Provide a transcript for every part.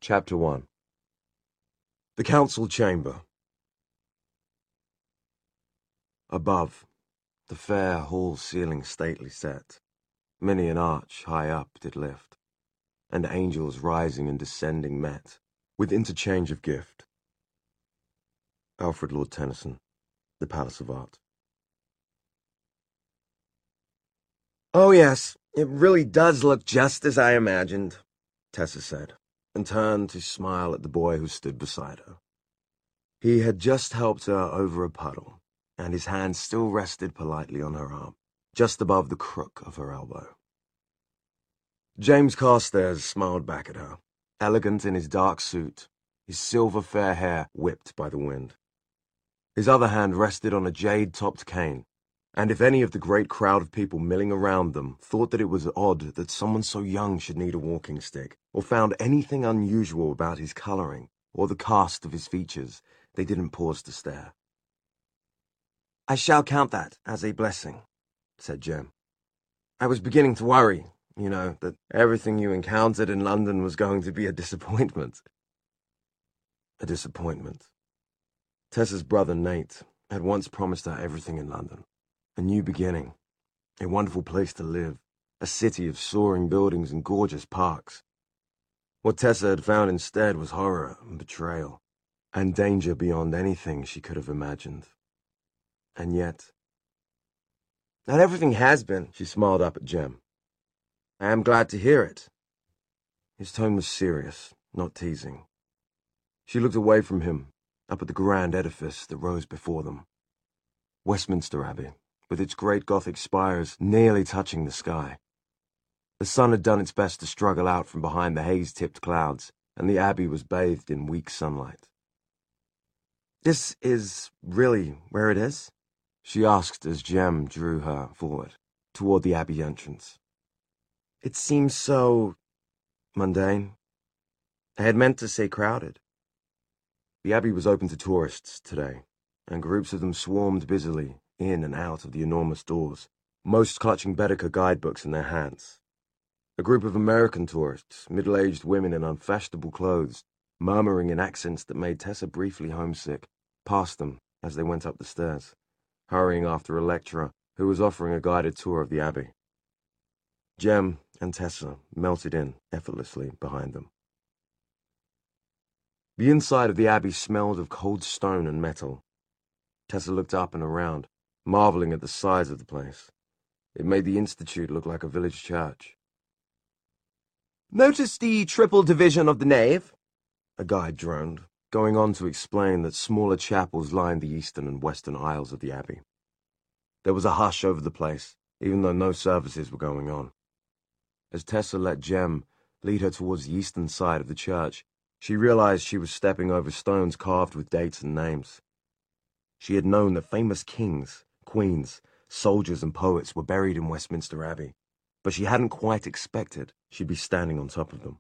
Chapter 1. The Council Chamber. Above, the fair hall ceiling stately set, many an arch high up did lift, and angels rising and descending met, with interchange of gift. Alfred Lord Tennyson, The Palace of Art. "Oh yes, it really does look just as I imagined," Tessa said, and turned to smile at the boy who stood beside her. He had just helped her over a puddle, and his hand still rested politely on her arm, just above the crook of her elbow. James Carstairs smiled back at her, elegant in his dark suit, his silver fair hair whipped by the wind. His other hand rested on a jade-topped cane, and if any of the great crowd of people milling around them thought that it was odd that someone so young should need a walking stick, or found anything unusual about his colouring or the cast of his features, they didn't pause to stare. "I shall count that as a blessing," said Jem. "I was beginning to worry, that everything you encountered in London was going to be a disappointment." A disappointment. Tessa's brother, Nate, had once promised her everything in London. A new beginning, a wonderful place to live, a city of soaring buildings and gorgeous parks. What Tessa had found instead was horror and betrayal, and danger beyond anything she could have imagined. And yet... "Not everything has been," she smiled up at Jem. "I am glad to hear it." His tone was serious, not teasing. She looked away from him, up at the grand edifice that rose before them. Westminster Abbey, with its great Gothic spires nearly touching the sky. The sun had done its best to struggle out from behind the haze-tipped clouds, and the Abbey was bathed in weak sunlight. "This is really where it is?" she asked as Jem drew her forward, toward the Abbey entrance. "It seems so... mundane." I had meant to say crowded. The Abbey was open to tourists today, and groups of them swarmed busily in and out of the enormous doors, most clutching Baedeker guidebooks in their hands. A group of American tourists, middle-aged women in unfashionable clothes, murmuring in accents that made Tessa briefly homesick, passed them as they went up the stairs, hurrying after a lecturer who was offering a guided tour of the Abbey. Jem and Tessa melted in effortlessly behind them. The inside of the Abbey smelled of cold stone and metal. Tessa looked up and around, marveling at the size of the place. It made the Institute look like a village church. "Notice the triple division of the nave?" a guide droned, going on to explain that smaller chapels lined the eastern and western aisles of the Abbey. There was a hush over the place, even though no services were going on. As Tessa let Jem lead her towards the eastern side of the church, she realized she was stepping over stones carved with dates and names. She had known that famous kings, queens, soldiers, and poets were buried in Westminster Abbey, but she hadn't quite expected she'd be standing on top of them.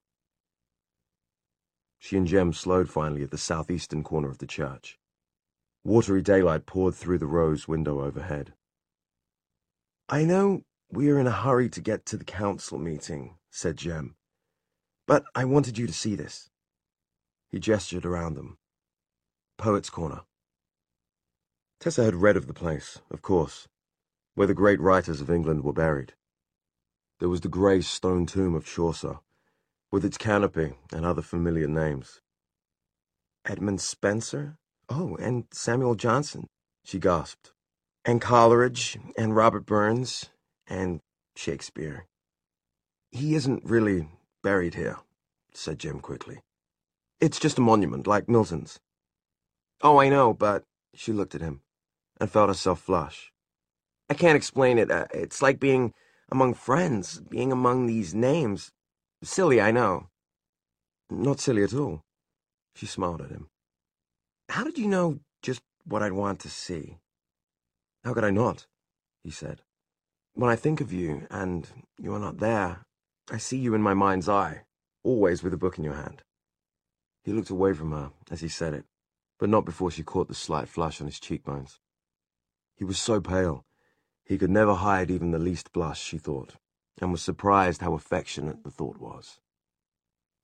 She and Jem slowed finally at the southeastern corner of the church. Watery daylight poured through the rose window overhead. "I know we're in a hurry to get to the council meeting," said Jem, "but I wanted you to see this." He gestured around them. Poets' Corner. Tessa had read of the place, of course, where the great writers of England were buried. There was the grey stone tomb of Chaucer, with its canopy and other familiar names. "Edmund Spenser? Oh, and Samuel Johnson," she gasped. "And Coleridge, and Robert Burns, and Shakespeare." "He isn't really buried here," said Jem quickly. "It's just a monument, like Milton's." "Oh, I know, but..." She looked at him, and felt herself flush. "I can't explain it. It's like being among friends, being among these names. Silly, I know." "Not silly at all." She smiled at him. "How did you know just what I'd want to see?" "How could I not?" he said. "When I think of you, and you are not there, I see you in my mind's eye, always with a book in your hand." He looked away from her as he said it, but not before she caught the slight flush on his cheekbones. He was so pale, he could never hide even the least blush, she thought, and was surprised how affectionate the thought was.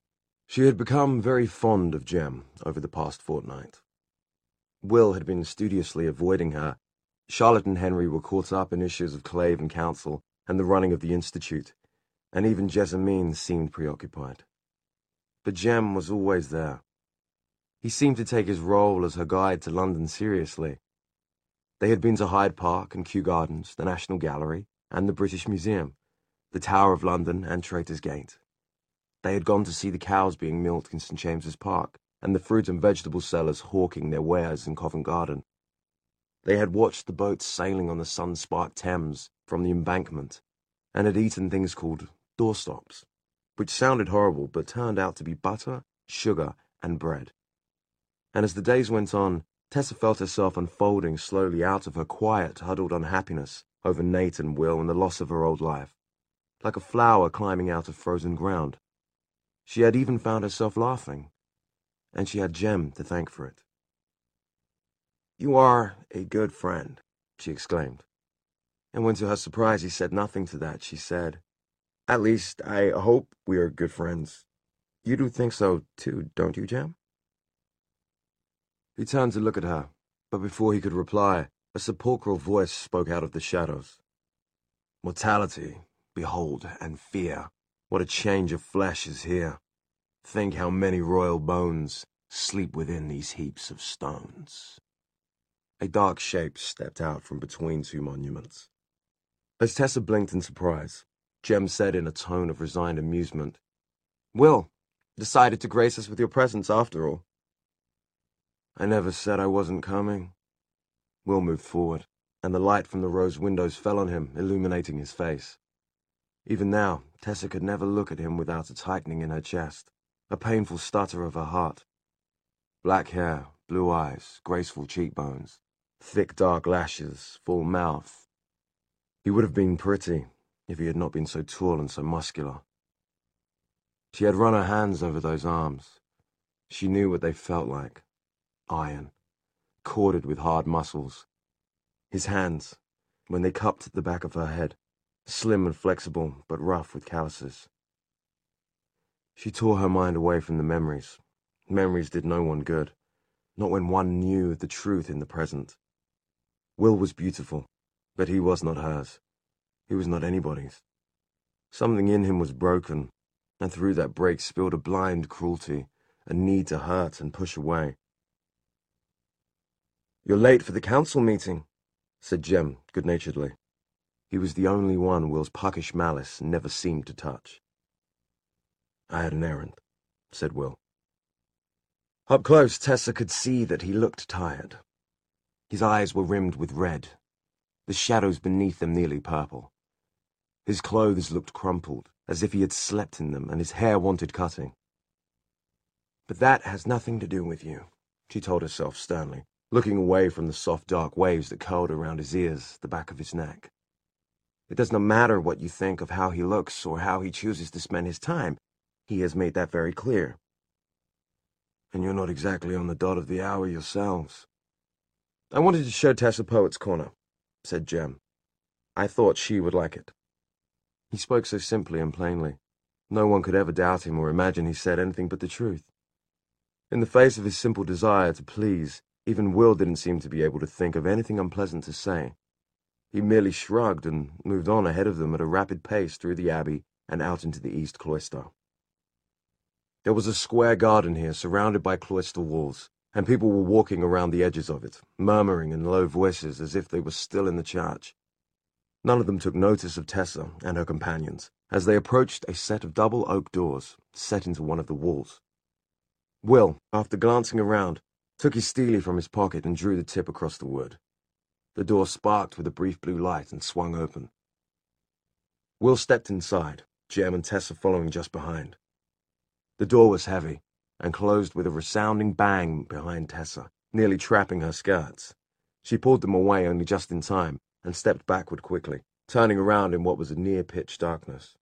She had become very fond of Jem over the past fortnight. Will had been studiously avoiding her. Charlotte and Henry were caught up in issues of Clave and Council and the running of the Institute, and even Jessamine seemed preoccupied. But Jem was always there. He seemed to take his role as her guide to London seriously. They had been to Hyde Park and Kew Gardens, the National Gallery, and the British Museum, the Tower of London and Traitor's Gate. They had gone to see the cows being milked in St. James's Park, and the fruit and vegetable sellers hawking their wares in Covent Garden. They had watched the boats sailing on the sun-sparked Thames from the embankment, and had eaten things called doorstops, which sounded horrible but turned out to be butter, sugar, and bread. And as the days went on, Tessa felt herself unfolding slowly out of her quiet, huddled unhappiness over Nate and Will and the loss of her old life, like a flower climbing out of frozen ground. She had even found herself laughing, and she had Jem to thank for it. "You are a good friend," she exclaimed. And when to her surprise he said nothing to that, she said, "At least, I hope we are good friends. You do think so, too, don't you, Jem?" He turned to look at her, but before he could reply, a sepulchral voice spoke out of the shadows. "Mortality, behold, and fear. What a change of flesh is here. Think how many royal bones sleep within these heaps of stones." A dark shape stepped out from between two monuments. As Tessa blinked in surprise, Jem said in a tone of resigned amusement, "Will, decided to grace us with your presence after all." "I never said I wasn't coming." Will moved forward, and the light from the rose windows fell on him, illuminating his face. Even now, Tessa could never look at him without a tightening in her chest, a painful stutter of her heart. Black hair, blue eyes, graceful cheekbones, thick dark lashes, full mouth. He would have been pretty if he had not been so tall and so muscular. She had run her hands over those arms. She knew what they felt like. Iron, corded with hard muscles. His hands, when they cupped at the back of her head, slim and flexible, but rough with calluses. She tore her mind away from the memories. Memories did no one good, not when one knew the truth in the present. Will was beautiful, but he was not hers. He was not anybody's. Something in him was broken, and through that break spilled a blind cruelty, a need to hurt and push away. "You're late for the council meeting," said Jem good-naturedly. He was the only one Will's puckish malice never seemed to touch. "I had an errand," said Will. Up close, Tessa could see that he looked tired. His eyes were rimmed with red, the shadows beneath them nearly purple. His clothes looked crumpled, as if he had slept in them, and his hair wanted cutting. "But that has nothing to do with you," she told herself sternly, looking away from the soft dark waves that curled around his ears, the back of his neck. "It does not matter what you think of how he looks or how he chooses to spend his time. He has made that very clear. And you're not exactly on the dot of the hour yourselves." "I wanted to show Tessa Poet's Corner," said Jem. "I thought she would like it." He spoke so simply and plainly. No one could ever doubt him or imagine he said anything but the truth. In the face of his simple desire to please, even Will didn't seem to be able to think of anything unpleasant to say. He merely shrugged and moved on ahead of them at a rapid pace through the Abbey and out into the East Cloister. There was a square garden here surrounded by cloister walls, and people were walking around the edges of it, murmuring in low voices as if they were still in the church. None of them took notice of Tessa and her companions as they approached a set of double oak doors set into one of the walls. Will, after glancing around, took his steely from his pocket and drew the tip across the wood. The door sparked with a brief blue light and swung open. Will stepped inside, Jem and Tessa following just behind. The door was heavy and closed with a resounding bang behind Tessa, nearly trapping her skirts. She pulled them away only just in time and stepped backward quickly, turning around in what was a near-pitch darkness.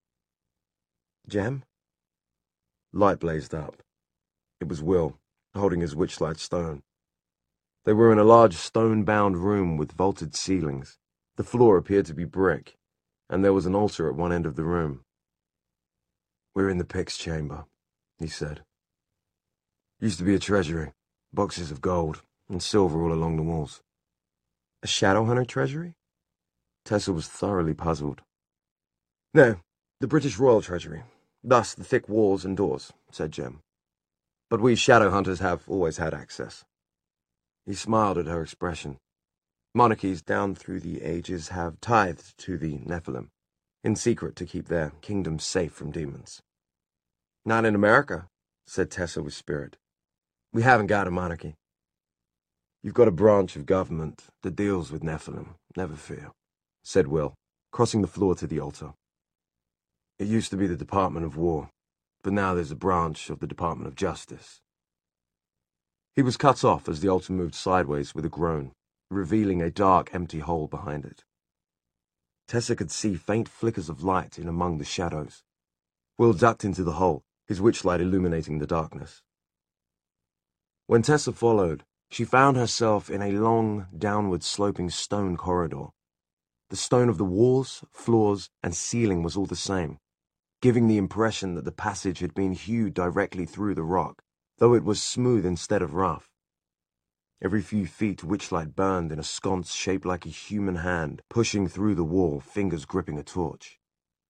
"Jem?" Light blazed up. It was Will, holding his witchlight stone. They were in a large stone-bound room with vaulted ceilings. The floor appeared to be brick, and there was an altar at one end of the room. "We're in the Pyx chamber," he said. Used to be a treasury. Boxes of gold and silver all along the walls. A Shadowhunter treasury? Tessa was thoroughly puzzled. No, the British Royal Treasury. Thus the thick walls and doors, said Jem. But we Shadowhunters have always had access. He smiled at her expression. Monarchies down through the ages have tithed to the Nephilim, in secret to keep their kingdoms safe from demons. Not in America, said Tessa with spirit. We haven't got a monarchy. You've got a branch of government that deals with Nephilim, never fear, said Will, crossing the floor to the altar. It used to be the Department of War, but now there's a branch of the Department of Justice. He was cut off as the altar moved sideways with a groan, revealing a dark, empty hole behind it. Tessa could see faint flickers of light in among the shadows. Will ducked into the hole, his witchlight illuminating the darkness. When Tessa followed, she found herself in a long, downward-sloping stone corridor. The stone of the walls, floors, and ceiling was all the same, giving the impression that the passage had been hewed directly through the rock, though it was smooth instead of rough. Every few feet, witchlight burned in a sconce shaped like a human hand, pushing through the wall, fingers gripping a torch.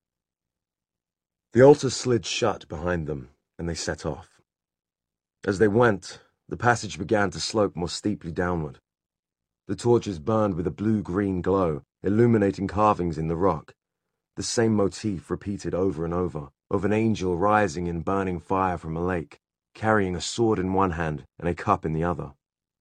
The altar slid shut behind them, and they set off. As they went, the passage began to slope more steeply downward. The torches burned with a blue-green glow, illuminating carvings in the rock, the same motif repeated over and over, of an angel rising in burning fire from a lake, carrying a sword in one hand and a cup in the other.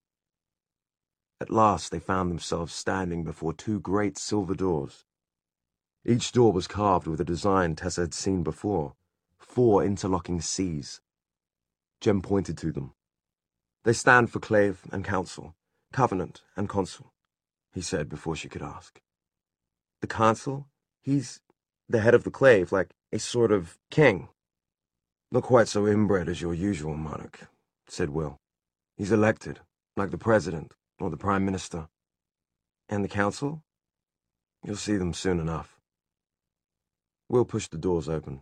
At last they found themselves standing before two great silver doors. Each door was carved with a design Tessa had seen before, 4 interlocking C's. Jem pointed to them. They stand for Clave and Council, Covenant and Consul, he said before she could ask. The Consul? He's the head of the Clave, like a sort of king. Not quite so inbred as your usual monarch, said Will. He's elected, like the president or the prime minister. And the Council? You'll see them soon enough. Will pushed the doors open.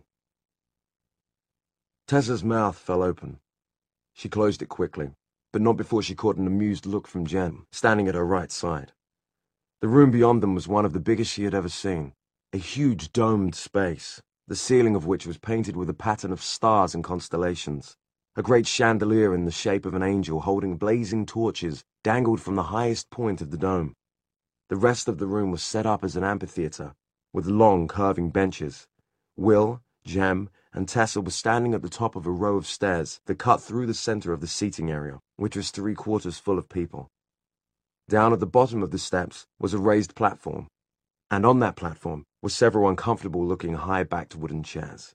Tessa's mouth fell open. She closed it quickly, but not before she caught an amused look from Jem, standing at her right side. The room beyond them was one of the biggest she had ever seen, a huge domed space, the ceiling of which was painted with a pattern of stars and constellations. A great chandelier in the shape of an angel holding blazing torches dangled from the highest point of the dome. The rest of the room was set up as an amphitheater, with long, curving benches. Will, Jem, and Tessa were standing at the top of a row of stairs that cut through the center of the seating area, which was 3/4 full of people. Down at the bottom of the steps was a raised platform, and on that platform were several uncomfortable-looking high-backed wooden chairs.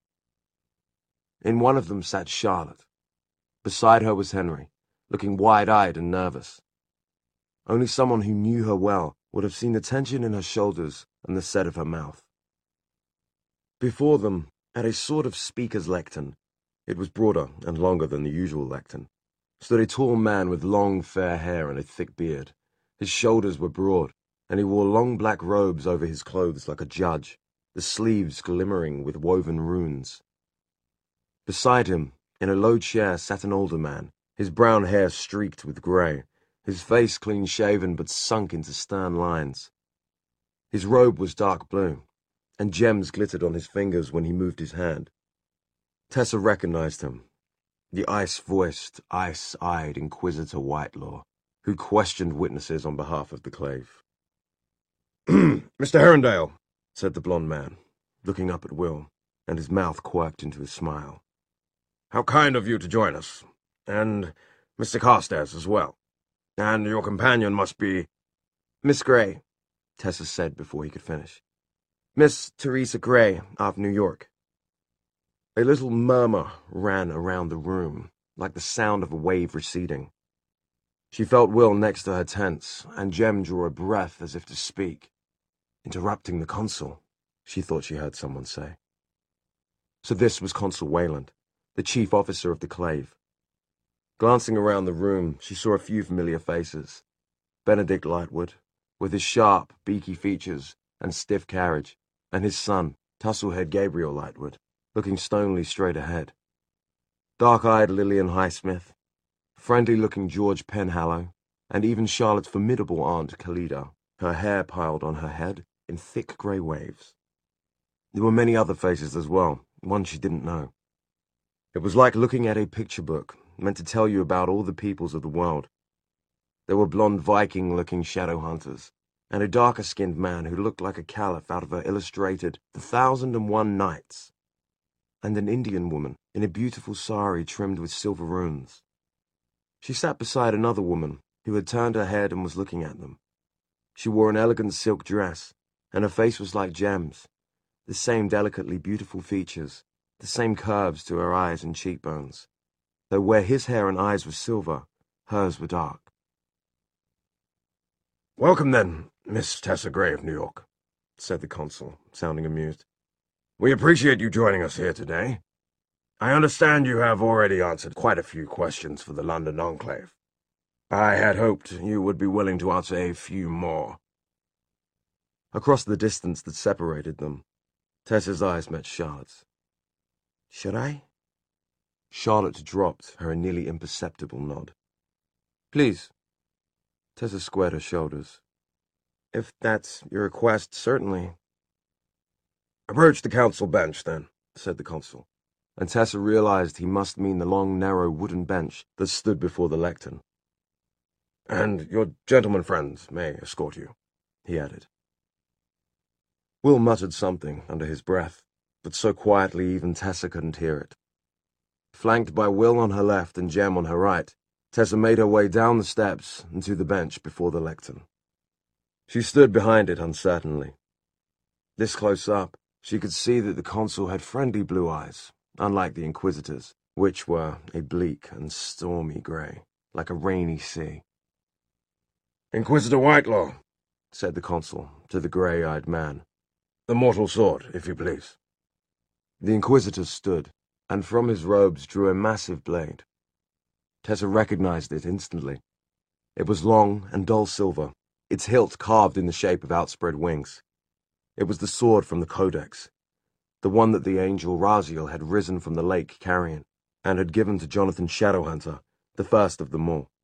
In one of them sat Charlotte. Beside her was Henry, looking wide-eyed and nervous. Only someone who knew her well would have seen the tension in her shoulders and the set of her mouth. Before them, at a sort of speaker's lectern, it was broader and longer than the usual lectern, stood a tall man with long fair hair and a thick beard. His shoulders were broad, and he wore long black robes over his clothes like a judge, the sleeves glimmering with woven runes. Beside him, in a low chair, sat an older man, his brown hair streaked with grey, his face clean-shaven but sunk into stern lines. His robe was dark blue, and gems glittered on his fingers when he moved his hand. Tessa recognized him, the ice-voiced, ice-eyed Inquisitor Whitelaw, who questioned witnesses on behalf of the Clave. Mr. Herondale, said the blond man, looking up at Will, and his mouth quirked into a smile. How kind of you to join us, and Mr. Carstairs as well. And your companion must be... Miss Gray, Tessa said before he could finish. Miss Teresa Gray of New York. A little murmur ran around the room, like the sound of a wave receding. She felt Will next to her tense, and Jem drew a breath as if to speak. Interrupting the consul, she thought she heard someone say. So this was Consul Wayland, the chief officer of the Clave. Glancing around the room, she saw a few familiar faces. Benedict Lightwood, with his sharp, beaky features and stiff carriage, and his son, tussle-haired Gabriel Lightwood, looking stonily straight ahead. dark-eyed Lillian Highsmith, friendly-looking George Penhallow, and even Charlotte's formidable aunt Khalida, her hair piled on her head in thick grey waves. There were many other faces as well, one she didn't know. It was like looking at a picture book, meant to tell you about all the peoples of the world. There were blonde Viking-looking shadow hunters, and a darker-skinned man who looked like a caliph out of her illustrated The 1001 Nights, and an Indian woman in a beautiful sari trimmed with silver runes. She sat beside another woman who had turned her head and was looking at them. She wore an elegant silk dress, and her face was like gems, the same delicately beautiful features, the same curves to her eyes and cheekbones, though where his hair and eyes were silver, hers were dark. "Welcome, then, Miss Tessa Gray of New York," said the consul, sounding amused. "We appreciate you joining us here today. I understand you have already answered quite a few questions for the London Enclave. I had hoped you would be willing to answer a few more." Across the distance that separated them, Tessa's eyes met Charlotte's. "Should I?" Charlotte dropped her nearly imperceptible nod. "Please." Tessa squared her shoulders. "If that's your request, certainly." "Approach the council bench, then," said the consul, and Tessa realized he must mean the long, narrow wooden bench that stood before the lectern. "And your gentleman friends may escort you," he added. Will muttered something under his breath, but so quietly even Tessa couldn't hear it. Flanked by Will on her left and Jem on her right, Tessa made her way down the steps and to the bench before the lectern. She stood behind it uncertainly. This close up, she could see that the consul had friendly blue eyes, unlike the Inquisitor's, which were a bleak and stormy grey, like a rainy sea. "Inquisitor Whitelaw," said the consul to the grey-eyed man. "The mortal sword, if you please." The Inquisitor stood, and from his robes drew a massive blade. Tessa recognized it instantly. It was long and dull silver, its hilt carved in the shape of outspread wings. It was the sword from the Codex, the one that the angel Raziel had risen from the lake carrying, and had given to Jonathan Shadowhunter, the first of them all.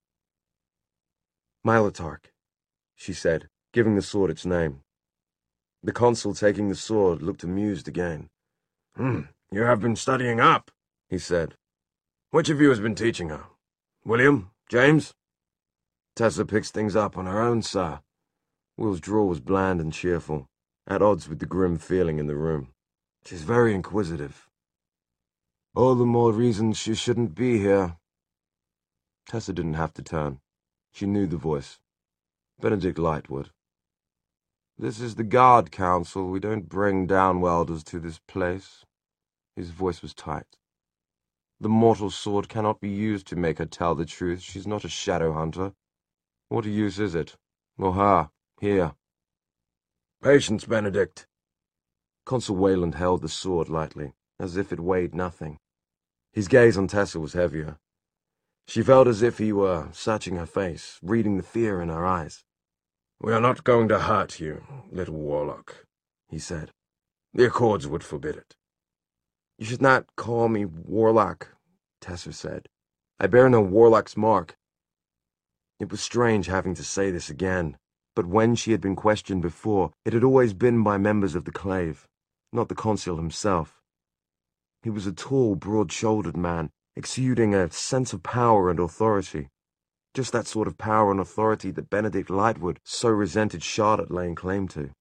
"Milotarch," she said, giving the sword its name. The consul, taking the sword, looked amused again. You have been studying up," he said. "Which of you has been teaching her? William? James?" "Tessa picks things up on her own, sir." Will's drawl was bland and cheerful, at odds with the grim feeling in the room. "She's very inquisitive." "All the more reason she shouldn't be here." Tessa didn't have to turn. She knew the voice. Benedict Lightwood. "This is the Guard Council. We don't bring Downwelders to this place." His voice was tight. "The mortal sword cannot be used to make her tell the truth. She's not a shadow hunter. What use is it? Or her, here?" "Patience, Benedict." Consul Wayland held the sword lightly, as if it weighed nothing. His gaze on Tessa was heavier. She felt as if he were searching her face, reading the fear in her eyes. "We are not going to hurt you, little warlock," he said. "The Accords would forbid it." "You should not call me warlock," Tessa said. "I bear no warlock's mark." It was strange having to say this again, but when she had been questioned before, it had always been by members of the Clave, not the consul himself. He was a tall, broad-shouldered man, exuding a sense of power and authority. Just that sort of power and authority that Benedict Lightwood so resented Charlotte laying claim to.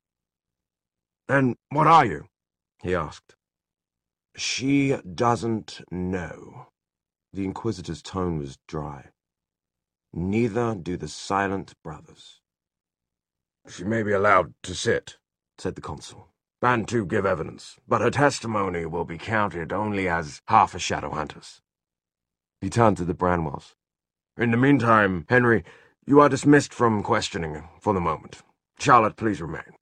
"And what are you?" he asked. "She doesn't know." The Inquisitor's tone was dry. "Neither do the Silent Brothers." "She may be allowed to sit," said the consul, "and to give evidence, but her testimony will be counted only as half a Shadowhunter's." He turned to the Branwells. "In the meantime, Henry, you are dismissed from questioning for the moment. Charlotte, please remain."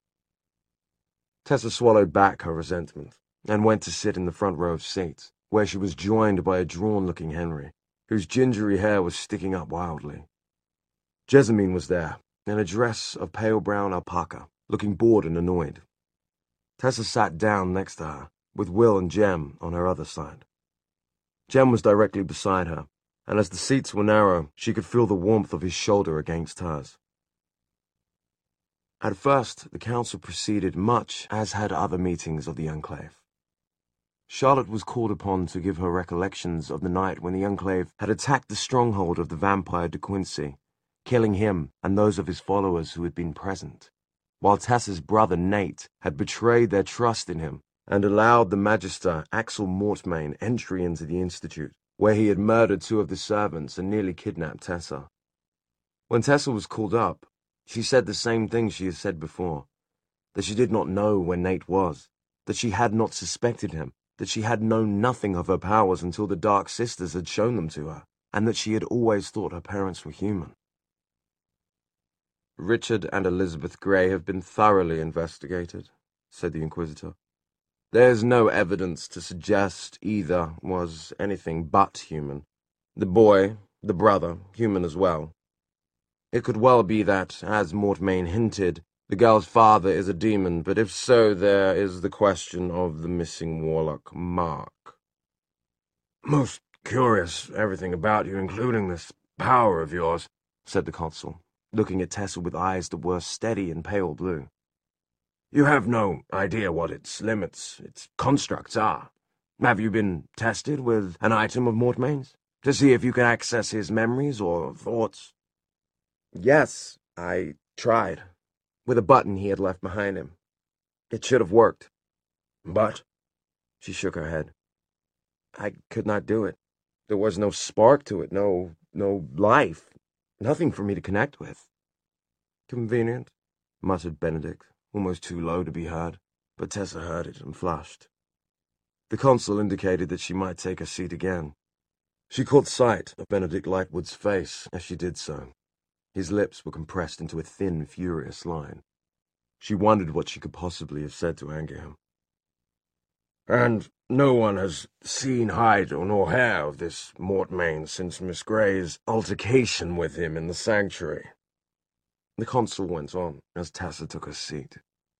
Tessa swallowed back her resentment and went to sit in the front row of seats, where she was joined by a drawn-looking Henry, whose gingery hair was sticking up wildly. Jessamine was there, in a dress of pale brown alpaca, looking bored and annoyed. Tessa sat down next to her, with Will and Jem on her other side. Jem was directly beside her, and as the seats were narrow, she could feel the warmth of his shoulder against hers. At first, the council proceeded much as had other meetings of the Enclave. Charlotte was called upon to give her recollections of the night when the Enclave had attacked the stronghold of the vampire De Quincey, killing him and those of his followers who had been present, while Tessa's brother Nate had betrayed their trust in him and allowed the Magister Axel Mortmain entry into the Institute, where he had murdered 2 of the servants and nearly kidnapped Tessa. When Tessa was called up, she said the same thing she had said before, that she did not know where Nate was, that she had not suspected him, that she had known nothing of her powers until the Dark Sisters had shown them to her, and that she had always thought her parents were human. "Richard and Elizabeth Grey have been thoroughly investigated," said the Inquisitor. "There is no evidence to suggest either was anything but human. The boy, the brother, human as well. It could well be that, as Mortmain hinted, the girl's father is a demon, but if so, there is the question of the missing warlock, Mark." "Most curious, everything about you, including this power of yours," said the consul, looking at Tessa with eyes that were steady and pale blue. "You have no idea what its limits, its constructs are. Have you been tested with an item of Mortmain's, to see if you can access his memories or thoughts?" "Yes, I tried, with a button he had left behind him. It should have worked." "But?" She shook her head. "I could not do it. There was no spark to it, no life, nothing for me to connect with." "Convenient," muttered Benedict, almost too low to be heard, but Tessa heard it and flushed. The consul indicated that she might take a seat again. She caught sight of Benedict Lightwood's face as she did so. His lips were compressed into a thin, furious line. She wondered what she could possibly have said to anger him. "And no one has seen hide nor hair of this Mortmain since Miss Grey's altercation with him in the sanctuary?" The consul went on as Tessa took her seat.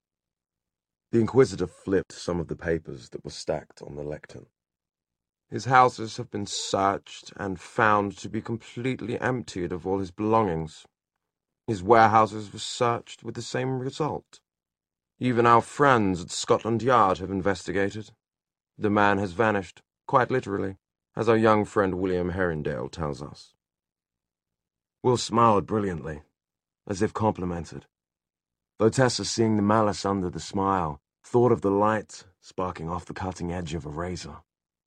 The Inquisitor flipped some of the papers that were stacked on the lectern. "His houses have been searched and found to be completely emptied of all his belongings. His warehouses were searched with the same result. Even our friends at Scotland Yard have investigated. The man has vanished, quite literally, as our young friend William Herringdale tells us." Will smiled brilliantly, as if complimented, though Tessa, seeing the malice under the smile, thought of the light sparking off the cutting edge of a razor.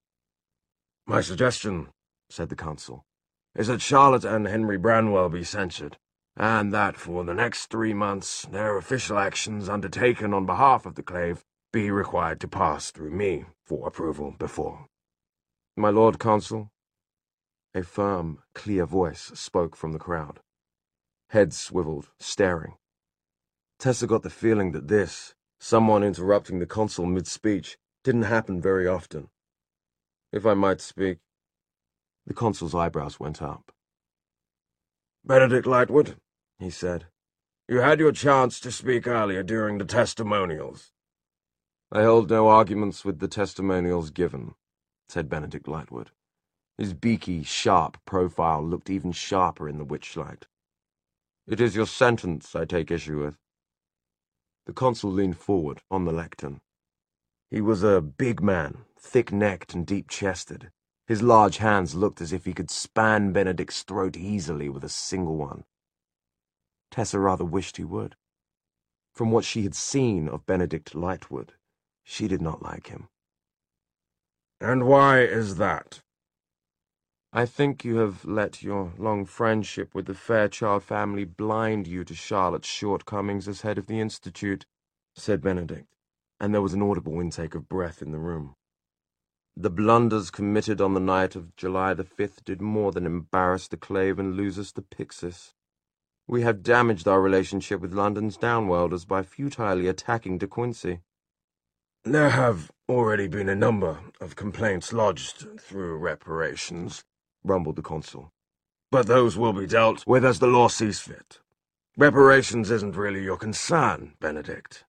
"My suggestion," said the consul, "is that Charlotte and Henry Branwell be censured, and that for the next 3 months their official actions undertaken on behalf of the Clave be required to pass through me for approval before." "My Lord Consul?" A firm, clear voice spoke from the crowd. Heads swiveled, staring. Tessa got the feeling that this, someone interrupting the consul mid-speech, didn't happen very often. "If I might speak." The consul's eyebrows went up. "Benedict Lightwood," he said, "you had your chance to speak earlier during the testimonials." "I hold no arguments with the testimonials given," said Benedict Lightwood. His beaky, sharp profile looked even sharper in the witchlight. "It is your sentence I take issue with." The consul leaned forward on the lectern. He was a big man, thick-necked and deep-chested. His large hands looked as if he could span Benedict's throat easily with a single one. Tessa rather wished he would. From what she had seen of Benedict Lightwood, she did not like him. "And why is that?" "I think you have let your long friendship with the Fairchild family blind you to Charlotte's shortcomings as head of the Institute," said Benedict, and there was an audible intake of breath in the room. "The blunders committed on the night of July the 5th did more than embarrass the Clave and lose us to Pixis. We have damaged our relationship with London's downworlders by futilely attacking De Quincey." "There have already been a number of complaints lodged through reparations," rumbled the consul. "But those will be dealt with as the law sees fit. Reparations isn't really your concern, Benedict."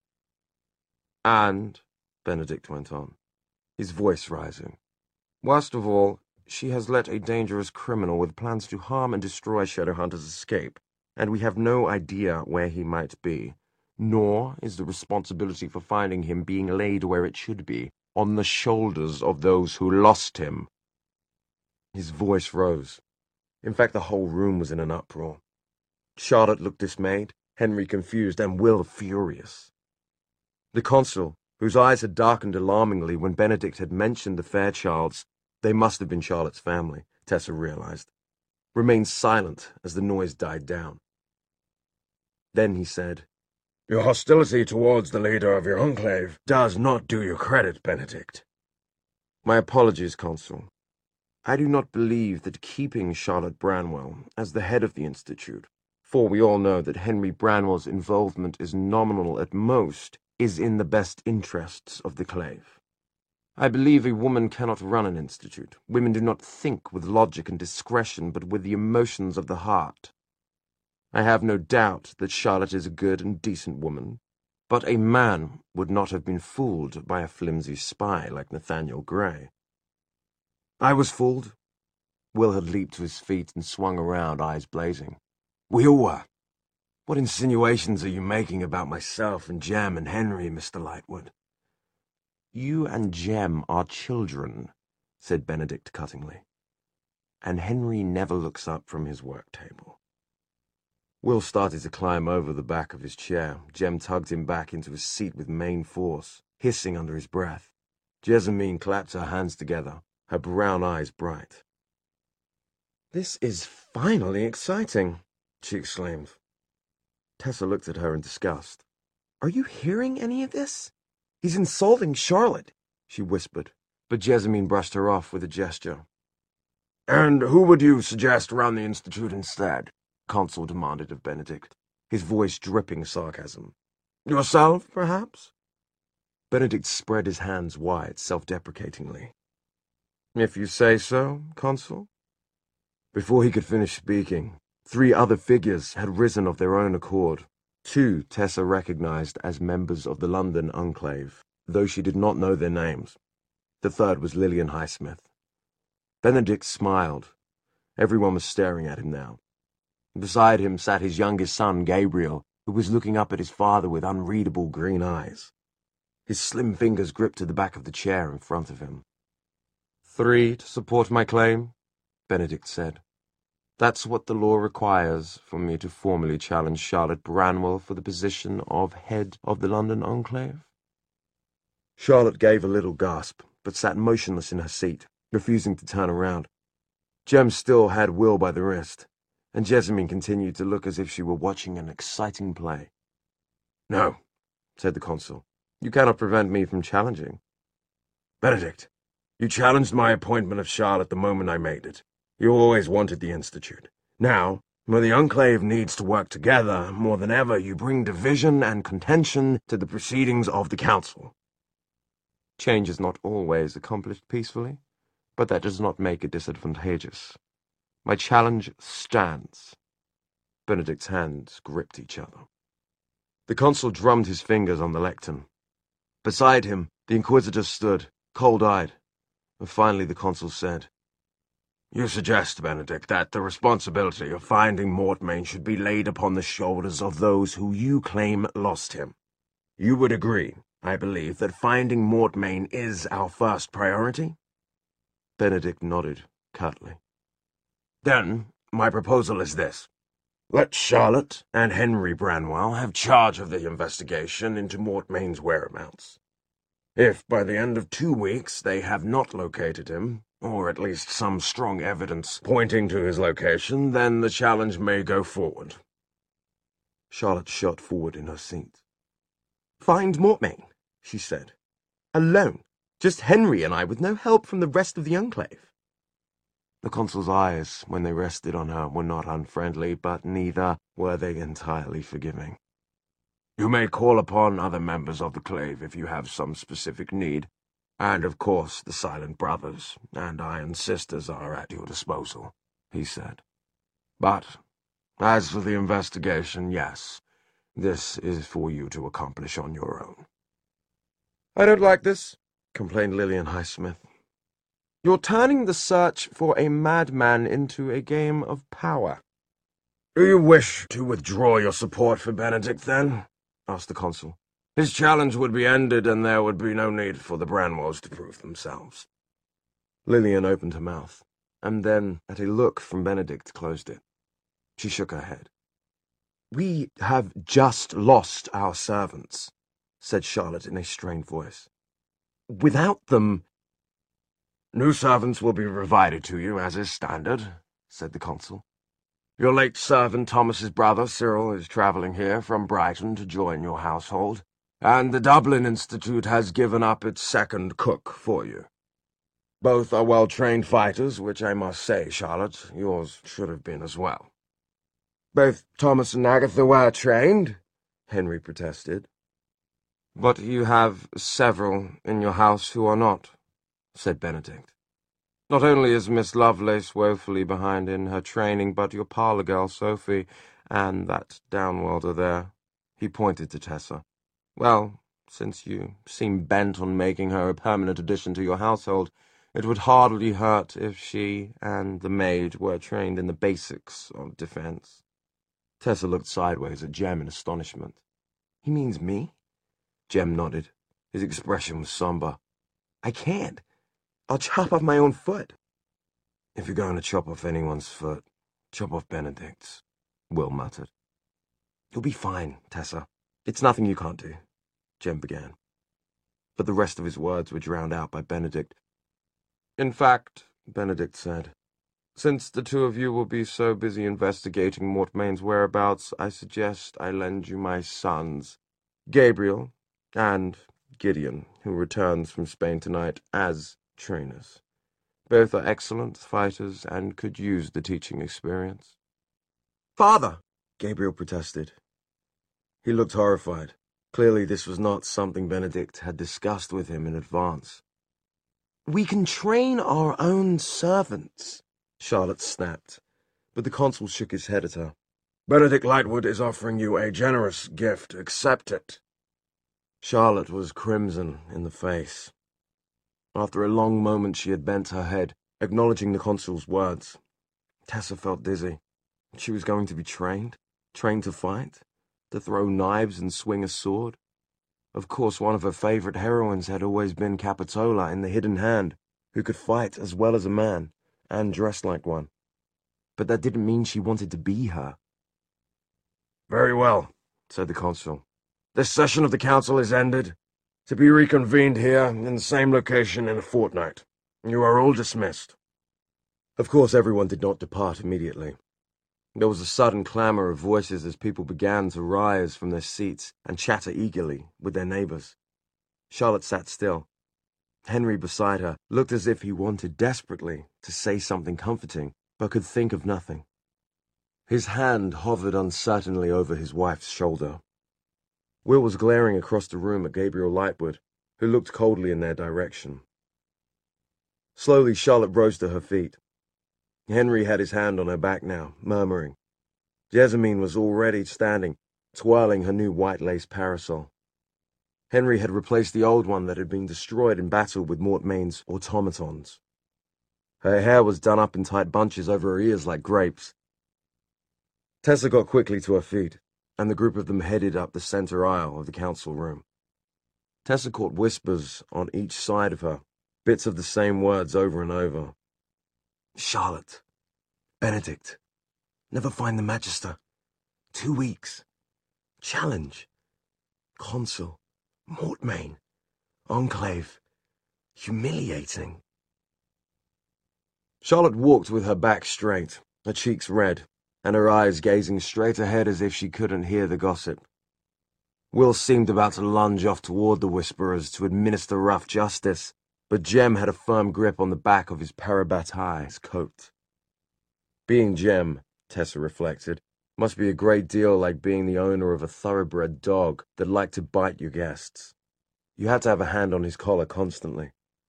"And," Benedict went on, his voice rising, "worst of all, She has let a dangerous criminal with plans to harm and destroy Shadowhunters escape, and we have no idea where he might be. Nor is the responsibility for finding him being laid where it should be, on the shoulders of those who lost him." His voice rose. In fact, the whole room was in an uproar. Charlotte looked dismayed, Henry confused, and Will furious. The consul, whose eyes had darkened alarmingly when Benedict had mentioned the Fairchilds, they must have been Charlotte's family, Tessa realized, remained silent as the noise died down. Then he said, "Your hostility towards the leader of your enclave does not do you credit, Benedict." "My apologies, Consul. I do not believe that keeping Charlotte Branwell as the head of the Institute, for we all know that Henry Branwell's involvement is nominal at most, is in the best interests of the Clave. I believe a woman cannot run an institute. Women do not think with logic and discretion, but with the emotions of the heart. I have no doubt that Charlotte is a good and decent woman, but a man would not have been fooled by a flimsy spy like Nathaniel Gray." "I was fooled." Will had leaped to his feet and swung around, eyes blazing. "We all were. What insinuations are you making about myself and Jem and Henry, Mr. Lightwood?" "You and Jem are children," said Benedict cuttingly. "And Henry never looks up from his work table." Will started to climb over the back of his chair. Jem tugged him back into his seat with main force, hissing under his breath. Jessamine clapped her hands together, her brown eyes bright. "This is finally exciting," she exclaimed. Tessa looked at her in disgust. "Are you hearing any of this? He's insulting Charlotte," she whispered, but Jessamine brushed her off with a gesture. "And who would you suggest run the Institute instead?" Consul demanded of Benedict, his voice dripping sarcasm. "Yourself, perhaps?" Benedict spread his hands wide, self-deprecatingly. "If you say so, Consul." Before he could finish speaking, 3 other figures had risen of their own accord. 2 Tessa recognized as members of the London Enclave, though she did not know their names. The third was Lillian Highsmith. Benedict smiled. Everyone was staring at him now. Beside him sat his youngest son, Gabriel, who was looking up at his father with unreadable green eyes. His slim fingers gripped to the back of the chair in front of him. 3 to support my claim, Benedict said. That's what the law requires for me to formally challenge Charlotte Branwell for the position of head of the London Enclave. Charlotte gave a little gasp, but sat motionless in her seat, refusing to turn around. Jem still had Will by the wrist, and Jessamine continued to look as if she were watching an exciting play. "No," said the consul. "You cannot prevent me from challenging." "Benedict, you challenged my appointment of Charlotte the moment I made it. You always wanted the Institute. Now, when the Enclave needs to work together more than ever, you bring division and contention to the proceedings of the Council." Change is not always accomplished peacefully, but that does not make it disadvantageous. My challenge stands. Benedict's hands gripped each other. The consul drummed his fingers on the lectern. Beside him, the Inquisitor stood, cold-eyed, and finally the consul said, "You suggest, Benedict, that the responsibility of finding Mortmain should be laid upon the shoulders of those who you claim lost him. You would agree, I believe, that finding Mortmain is our first priority?" Benedict nodded, curtly. "Then, my proposal is this. Let Charlotte and Henry Branwell have charge of the investigation into Mortmain's whereabouts. If by the end of 2 weeks they have not located him, or at least some strong evidence pointing to his location, then the challenge may go forward." Charlotte shot forward in her seat. "Find Mortmain," she said. "Alone. Just Henry and I with no help from the rest of the Enclave." The consul's eyes, when they rested on her, were not unfriendly, but neither were they entirely forgiving. "You may call upon other members of the Clave if you have some specific need, and of course the Silent Brothers and Iron Sisters are at your disposal," he said. "But as for the investigation, yes, this is for you to accomplish on your own." "I don't like this," complained Lillian Highsmith. You're turning the search for a madman into a game of power. Do you wish to withdraw your support for Benedict, then? Asked the consul. His challenge would be ended, and there would be no need for the Branwells to prove themselves. Lillian opened her mouth, and then, at a look from Benedict, closed it. She shook her head. "We have just lost our servants," said Charlotte in a strained voice. "Without them—" "New servants will be provided to you, as is standard," said the consul. "Your late servant Thomas's brother, Cyril, is travelling here from Brighton to join your household, and the Dublin Institute has given up its second cook for you. Both are well-trained fighters, which I must say, Charlotte, yours should have been as well." "Both Thomas and Agatha were trained," Henry protested. "But you have several in your house who are not," said Benedict. "Not only is Miss Lovelace woefully behind in her training, but your parlour girl, Sophie, and that downworlder there." He pointed to Tessa. "Well, since you seem bent on making her a permanent addition to your household, it would hardly hurt if she and the maid were trained in the basics of defence." Tessa looked sideways at Jem in astonishment. "He means me?" Jem nodded. His expression was somber. "I can't. I'll chop off my own foot." "If you're going to chop off anyone's foot, chop off Benedict's," Will muttered. "You'll be fine, Tessa. It's nothing you can't do," Jem began. But the rest of his words were drowned out by Benedict. "In fact," Benedict said, "since the two of you will be so busy investigating Mortmain's whereabouts, I suggest I lend you my sons, Gabriel and Gideon, who returns from Spain tonight, as trainers. Both are excellent fighters and could use the teaching experience." "Father!" Gabriel protested. He looked horrified. Clearly this was not something Benedict had discussed with him in advance. "We can train our own servants," Charlotte snapped, but the consul shook his head at her. "Benedict Lightwood is offering you a generous gift. Accept it." Charlotte was crimson in the face. After a long moment she had bent her head, acknowledging the consul's words. Tessa felt dizzy. She was going to be trained to fight, to throw knives and swing a sword. Of course, one of her favorite heroines had always been Capitola in The Hidden Hand, who could fight as well as a man, and dress like one. But that didn't mean she wanted to be her. "Very well," said the consul. "This session of the council is ended, to be reconvened here in the same location in a fortnight. You are all dismissed." Of course, everyone did not depart immediately. There was a sudden clamour of voices as people began to rise from their seats and chatter eagerly with their neighbours. Charlotte sat still. Henry beside her looked as if he wanted desperately to say something comforting, but could think of nothing. His hand hovered uncertainly over his wife's shoulder. Will was glaring across the room at Gabriel Lightwood, who looked coldly in their direction. Slowly Charlotte rose to her feet. Henry had his hand on her back now, murmuring. Jessamine was already standing, twirling her new white lace parasol. Henry had replaced the old one that had been destroyed in battle with Mortmain's automatons. Her hair was done up in tight bunches over her ears like grapes. Tessa got quickly to her feet, and the group of them headed up the center aisle of the council room. Tessa caught whispers on each side of her, bits of the same words over and over. Charlotte. Benedict. Never find the Magister. 2 weeks. Challenge. Consul. Mortmain. Enclave. Humiliating. Charlotte walked with her back straight, her cheeks red, and her eyes gazing straight ahead as if she couldn't hear the gossip. Will seemed about to lunge off toward the whisperers to administer rough justice, but Jem had a firm grip on the back of his Parabattai's coat. Being Jem, Tessa reflected, must be a great deal like being the owner of a thoroughbred dog that liked to bite your guests. You had to have a hand on his collar constantly.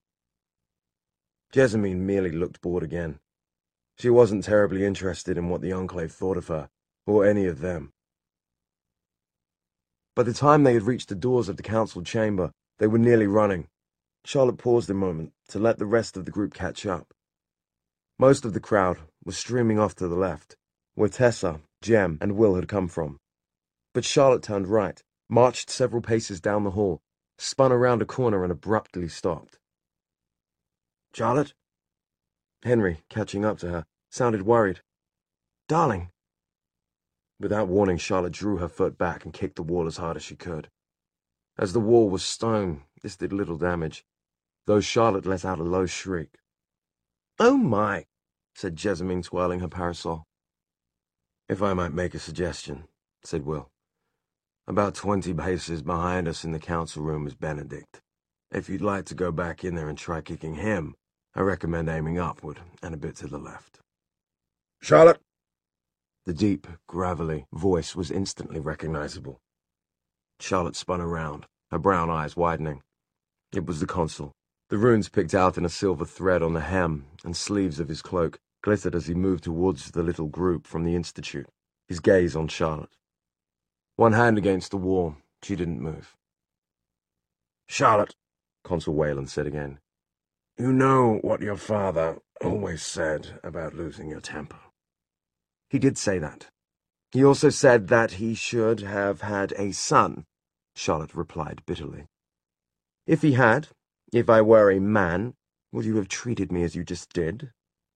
Jessamine merely looked bored again. She wasn't terribly interested in what the Enclave thought of her, or any of them. By the time they had reached the doors of the council chamber, they were nearly running. Charlotte paused a moment to let the rest of the group catch up. Most of the crowd was streaming off to the left, where Tessa, Jem, and Will had come from. But Charlotte turned right, marched several paces down the hall, spun around a corner and abruptly stopped. Charlotte? Henry, catching up to her, sounded worried. Darling. Without warning, Charlotte drew her foot back and kicked the wall as hard as she could. As the wall was stone, this did little damage, though Charlotte let out a low shriek. Oh my, said Jessamine, twirling her parasol. If I might make a suggestion, said Will. About 20 paces behind us in the council room is Benedict. If you'd like to go back in there and try kicking him, I recommend aiming upward and a bit to the left. Charlotte! The deep, gravelly voice was instantly recognizable. Charlotte spun around, her brown eyes widening. It was the consul. The runes picked out in a silver thread on the hem and sleeves of his cloak glittered as he moved towards the little group from the Institute, his gaze on Charlotte. One hand against the wall, she didn't move. Charlotte, Consul Wayland said again. You know what your father always said about losing your temper. He did say that. He also said that he should have had a son, Charlotte replied bitterly. If he had, if I were a man, would you have treated me as you just did?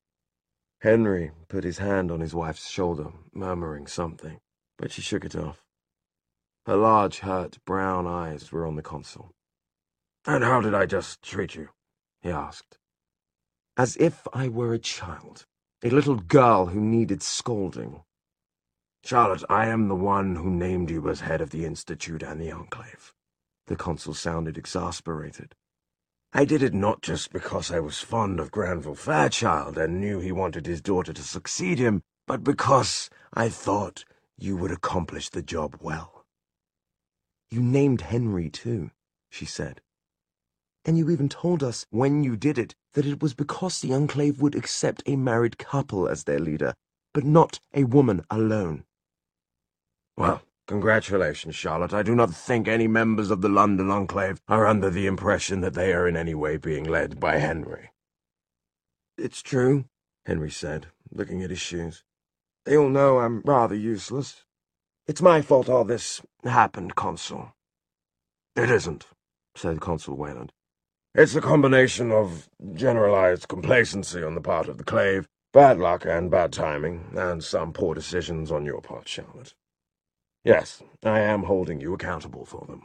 Henry put his hand on his wife's shoulder, murmuring something, but she shook it off. Her large, hurt, brown eyes were on the consul. And how did I just treat you? He asked. As if I were a child, a little girl who needed scolding. Charlotte, I am the one who named you as head of the Institute and the Enclave. The consul sounded exasperated. I did it not just because I was fond of Granville Fairchild and knew he wanted his daughter to succeed him, but because I thought you would accomplish the job well. You named Henry, too, she said. And you even told us, when you did it, that it was because the Enclave would accept a married couple as their leader, but not a woman alone. Well, congratulations, Charlotte. I do not think any members of the London Enclave are under the impression that they are in any way being led by Henry. It's true, Henry said, looking at his shoes. They all know I'm rather useless. It's my fault all this happened, Consul. It isn't, said Consul Wayland. It's a combination of generalized complacency on the part of the Clave, bad luck and bad timing, and some poor decisions on your part, Charlotte. Yes, I am holding you accountable for them.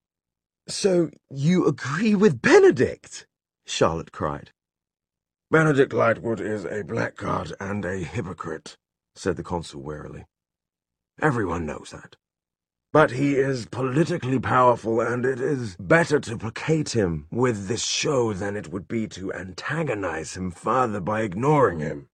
So you agree with Benedict? Charlotte cried. Benedict Lightwood is a blackguard and a hypocrite, said the consul wearily. Everyone knows that. But he is politically powerful, and it is better to placate him with this show than it would be to antagonize him further by ignoring him.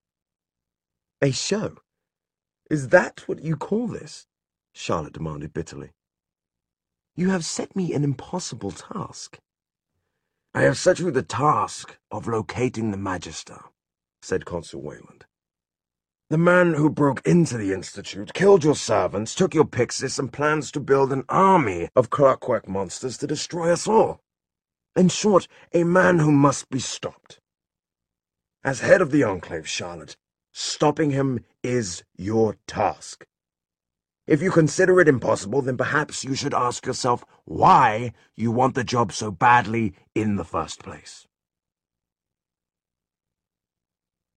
A show? Is that what you call this? Charlotte demanded bitterly. You have set me an impossible task. I have set you the task of locating the Magister, said Consul Wayland. The man who broke into the Institute, killed your servants, took your Pyxis, and plans to build an army of clockwork monsters to destroy us all. In short, a man who must be stopped. As head of the Enclave, Charlotte, stopping him is your task. If you consider it impossible, then perhaps you should ask yourself why you want the job so badly in the first place.